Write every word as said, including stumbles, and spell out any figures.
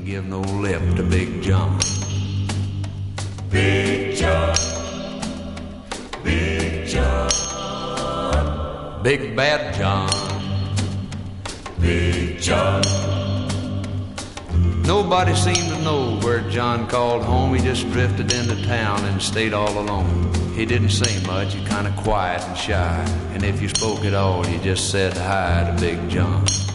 didn't give no lip to Big John. Big John, Big John, Big Bad John, Big John. Nobody seemed to know where John called home. He just drifted into town and stayed all alone. He didn't say much, he kind of quiet and shy, and if you spoke at all, you just said hi to Big John.